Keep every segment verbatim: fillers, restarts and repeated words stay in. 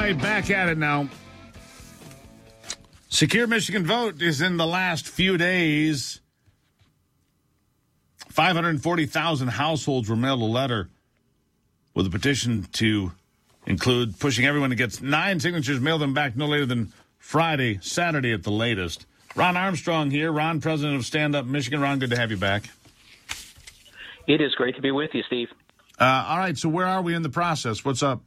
right, back at it now. Secure Michigan Vote is in the last few days. five hundred forty thousand households were mailed a letter with a petition to include pushing everyone to get nine signatures, mail them back no later than Friday, Saturday at the latest. Ron Armstrong here. Ron, president of Stand Up Michigan. Ron, good to have you back. It is great to be with you, Steve. Uh, all right, so where are we in the process? What's up?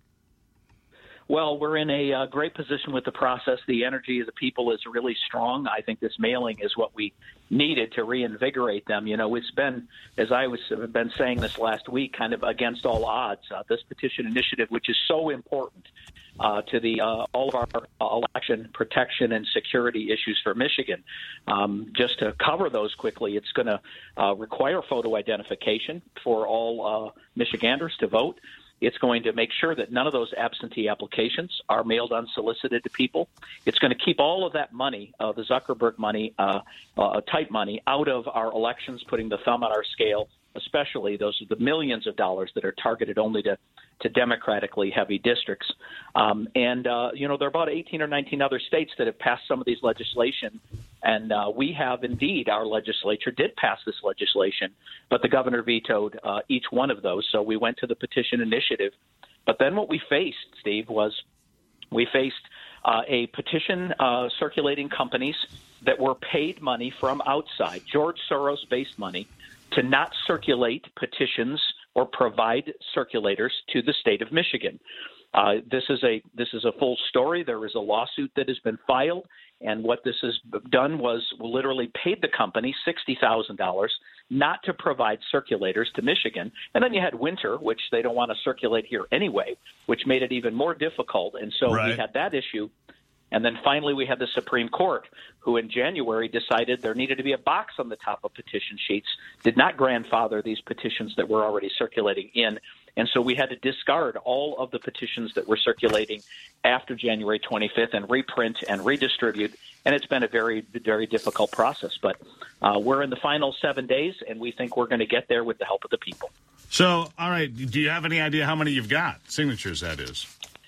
Well, we're in a uh, great position with the process. The energy of the people is really strong. I think this mailing is what we needed to reinvigorate them. You know, it's been, as I was have been saying this last week, kind of against all odds. Uh, this petition initiative, which is so important uh, to the uh, all of our uh, election protection and security issues for Michigan. Um, just to cover those quickly, it's going to uh, require photo identification for all uh, Michiganders to vote. It's going to make sure that none of those absentee applications are mailed unsolicited to people. It's going to keep all of that money, uh, the Zuckerberg money, uh, uh, type money, out of our elections, putting the thumb on our scale, especially those are the millions of dollars that are targeted only to, to democratically heavy districts. Um, and, uh, you know, there are about eighteen or nineteen other states that have passed some of these legislation. And uh, we have indeed, our legislature did pass this legislation, but the governor vetoed uh, each one of those. So we went to the petition initiative. But then what we faced, Steve, was we faced uh, a petition uh, circulating companies that were paid money from outside, George Soros-based money, to not circulate petitions or provide circulators to the state of Michigan. Uh, this is a this is a full story. There is a lawsuit that has been filed, and what this has done was literally paid the company sixty thousand dollars not to provide circulators to Michigan. And then you had winter, which they don't want to circulate here anyway, which made it even more difficult. And so right. we had that issue. And then finally we had the Supreme Court, who in January decided there needed to be a box on the top of petition sheets, did not grandfather these petitions that were already circulating in. And so we had to discard all of the petitions that were circulating after January twenty-fifth and reprint and redistribute. And it's been a very, very difficult process. But uh, we're in the final seven days, and we think we're going to get there with the help of the people. So, all right, do you have any idea how many you've got? Signatures, that is.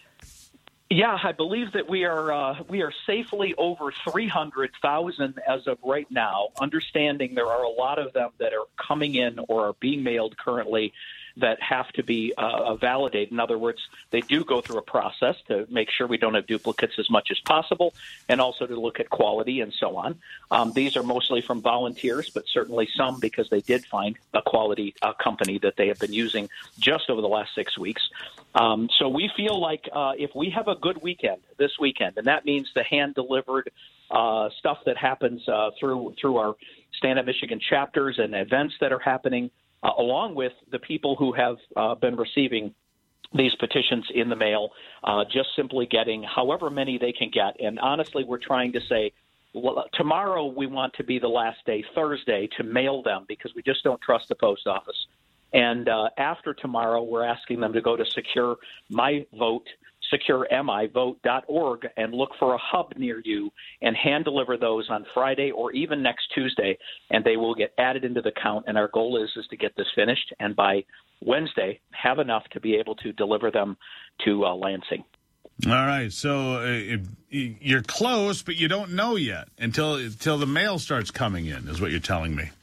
Yeah, I believe that we are uh, we are safely over three hundred thousand as of right now, understanding there are a lot of them that are coming in or are being mailed currently that have to be uh, validated. In other words, they do go through a process to make sure we don't have duplicates as much as possible, and also to look at quality and so on. Um, these are mostly from volunteers, but certainly some because they did find a quality uh, company that they have been using just over the last six weeks. Um, so we feel like uh, if we have a good weekend this weekend, and that means the hand-delivered uh, stuff that happens uh, through through our Stand Up Michigan chapters and events that are happening, Uh, along with the people who have uh, been receiving these petitions in the mail, uh, just simply getting however many they can get. And honestly, we're trying to say, well, tomorrow we want to be the last day, Thursday, to mail them because we just don't trust the post office. And uh, after tomorrow, we're asking them to go to Secure My Vote, secure m i vote dot org, and look for a hub near you and hand deliver those on Friday or even next Tuesday, and they will get added into the count. And our goal is is to get this finished, and by Wednesday have enough to be able to deliver them to uh, Lansing. All right, so uh, you're close, but you don't know yet until until the mail starts coming in, is what you're telling me.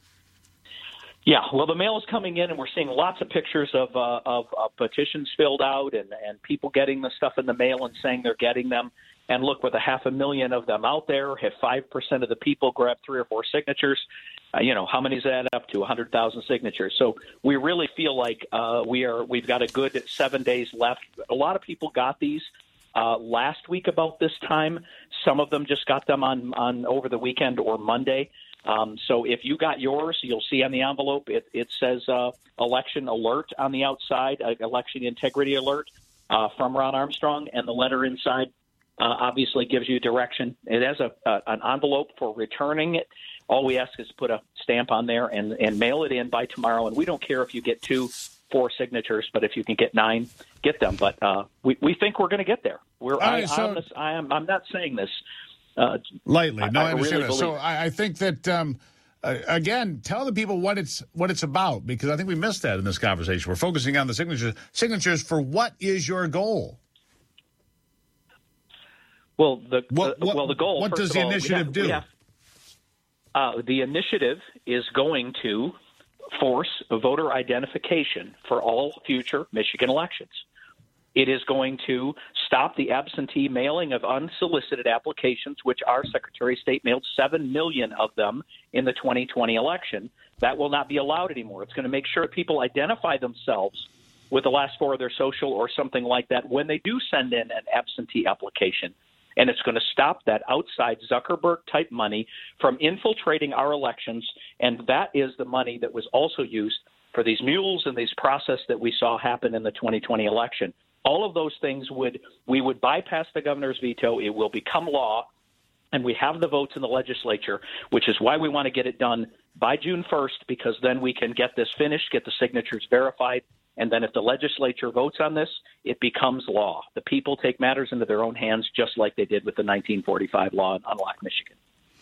Yeah, well, the mail is coming in, and we're seeing lots of pictures of, uh, of uh, petitions filled out and, and people getting the stuff in the mail and saying they're getting them. And look, with a half a million of them out there, if five percent of the people grab three or four signatures, uh, you know, how many does that add up to? one hundred thousand signatures. So we really feel like uh, we are, we've got a good seven days left. A lot of people got these uh, last week about this time. Some of them just got them on, on over the weekend or Monday. Um, so if you got yours, you'll see on the envelope, it, it says uh, election alert on the outside, uh, election integrity alert uh, from Ron Armstrong, and the letter inside uh, obviously gives you direction. It has a, a an envelope for returning it. All we ask is put a stamp on there and, and mail it in by tomorrow. And we don't care if you get two, four signatures, but if you can get nine, get them. But uh, we, we think we're going to get there. We're, right, I, so- I'm, I am, I'm not saying this Uh, lightly. No, I, I understand really that. So I, I think that, um, uh, again, tell the people what it's what it's about, because I think we missed that in this conversation. We're focusing on the signatures. Signatures for what is your goal? Well, the what, uh, what, well the goal. What does the all, initiative have, do? Have, uh, the initiative is going to force voter identification for all future Michigan elections. It is going to stop the absentee mailing of unsolicited applications, which our Secretary of State mailed seven million of them in the twenty twenty election. That will not be allowed anymore. It's going to make sure people identify themselves with the last four of their social or something like that when they do send in an absentee application. And it's going to stop that outside Zuckerberg-type money from infiltrating our elections, and that is the money that was also used for these mules and these process that we saw happen in the twenty twenty election. All of those things would we would bypass the governor's veto. It will become law, and we have the votes in the legislature, which is why we want to get it done by June first, because then we can get this finished, get the signatures verified, and then if the legislature votes on this, it becomes law. The people take matters into their own hands, just like they did with the nineteen forty-five law in Unlock, Michigan.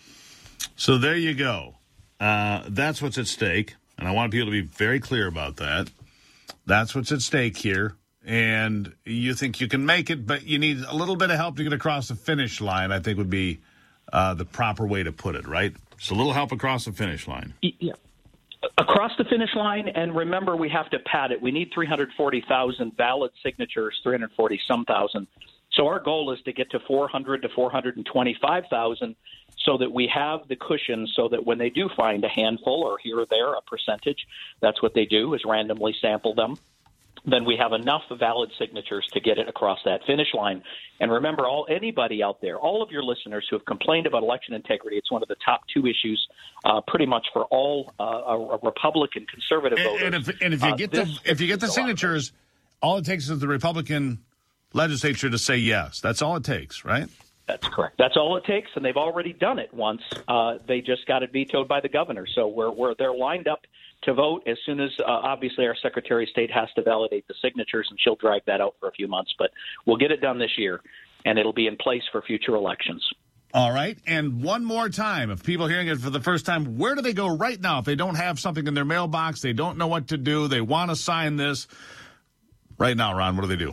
So there you go. Uh, that's what's at stake, and I want people to be very clear about that. That's what's at stake here. And you think you can make it, but you need a little bit of help to get across the finish line, I think would be uh, the proper way to put it, right? So a little help across the finish line. Yeah. Across the finish line, and remember, we have to pad it. We need three hundred forty thousand valid signatures, three hundred forty some thousand. So our goal is to get to four hundred to four hundred twenty-five thousand so that we have the cushion so that when they do find a handful or here or there, a percentage, that's what they do is randomly sample them. Then we have enough valid signatures to get it across that finish line. And remember, all anybody out there, all of your listeners who have complained about election integrity, it's one of the top two issues uh, pretty much for all uh, Republican conservative voters. And, and if, and if you uh, get the if you get the signatures, all it takes is the Republican legislature to say yes. That's all it takes, right? That's correct. That's all it takes, and they've already done it once. Uh, they just got it vetoed by the governor. So we're, we're they're lined up to vote as soon as, uh, obviously, our Secretary of State has to validate the signatures, and she'll drag that out for a few months. But we'll get it done this year, and it'll be in place for future elections. All right. And one more time, if people are hearing it for the first time, where do they go right now if they don't have something in their mailbox, they don't know what to do, they want to sign this? Right now, Ron, what do they do?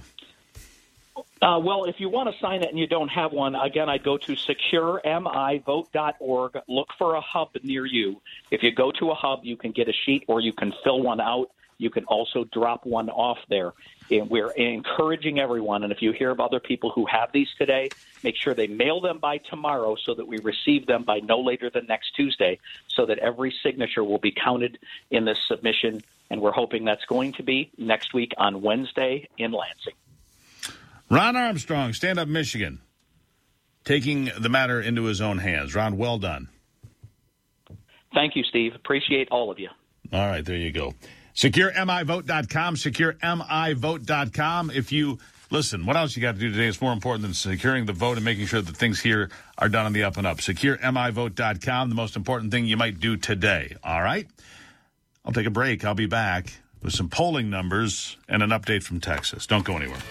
Uh, well, if you want to sign it and you don't have one, again, I'd go to secure m i vote dot org. Look for a hub near you. If you go to a hub, you can get a sheet or you can fill one out. You can also drop one off there. And we're encouraging everyone, and if you hear of other people who have these today, make sure they mail them by tomorrow so that we receive them by no later than next Tuesday so that every signature will be counted in this submission. And we're hoping that's going to be next week on Wednesday in Lansing. Ron Armstrong, Stand Up Michigan, taking the matter into his own hands. Ron, well done. Thank you, Steve. Appreciate all of you. All right, there you go. secure m i vote dot com, secure m i vote dot com. If you, listen, what else you got to do today is more important than securing the vote and making sure that things here are done on the up and up. secure m i vote dot com, the most important thing you might do today. All right? I'll take a break. I'll be back with some polling numbers and an update from Texas. Don't go anywhere.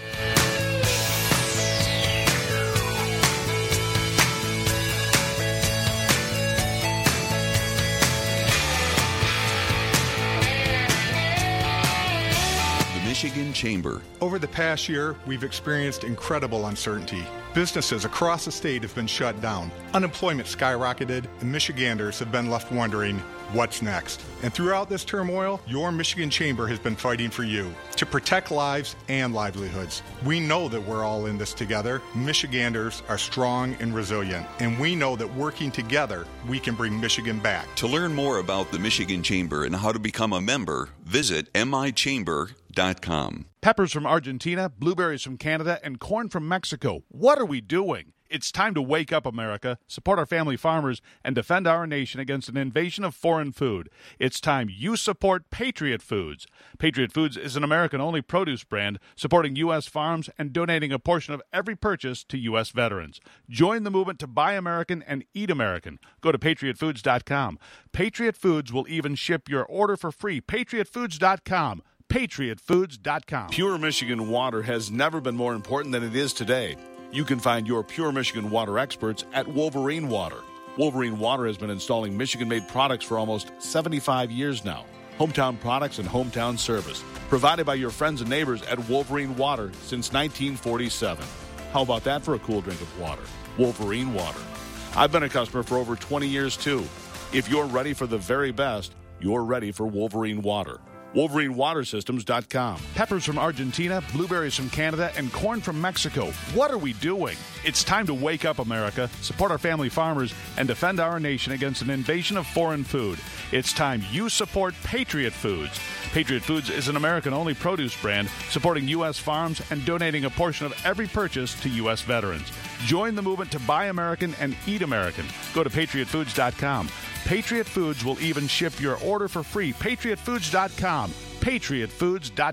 Michigan Chamber. Over the past year, we've experienced incredible uncertainty. Businesses across the state have been shut down. Unemployment skyrocketed, and Michiganders have been left wondering, what's next? And throughout this turmoil, your Michigan Chamber has been fighting for you to protect lives and livelihoods. We know that we're all in this together. Michiganders are strong and resilient, and we know that working together, we can bring Michigan back. To learn more about the Michigan Chamber and how to become a member, visit m i chamber dot com. Peppers from Argentina, blueberries from Canada, and corn from Mexico. What are we doing? It's time to wake up, America, support our family farmers, and defend our nation against an invasion of foreign food. It's time you support Patriot Foods. Patriot Foods is an American-only produce brand supporting U S farms and donating a portion of every purchase to U S veterans. Join the movement to buy American and eat American. Go to patriot foods dot com. Patriot Foods will even ship your order for free. patriot foods dot com. patriot foods dot com. Pure Michigan water has never been more important than it is today. You can find your Pure Michigan water experts at Wolverine Water. Wolverine Water has been installing Michigan-made products for almost seventy-five years now. Hometown products and hometown service, provided by your friends and neighbors at Wolverine Water since nineteen forty-seven. How about that for a cool drink of water? Wolverine Water. I've been a customer for over twenty years, too. If you're ready for the very best, you're ready for Wolverine Water. Wolverine Water Systems dot com. Peppers from Argentina, blueberries from Canada, and corn from Mexico. What are we doing? It's time to wake up, America, support our family farmers, and defend our nation against an invasion of foreign food. It's time you support Patriot Foods. Patriot Foods is an American-only produce brand supporting U S farms and donating a portion of every purchase to U S veterans. Join the movement to buy American and eat American. Go to Patriot Foods dot com. Patriot Foods will even ship your order for free. Patriot Foods dot com. Patriot Foods dot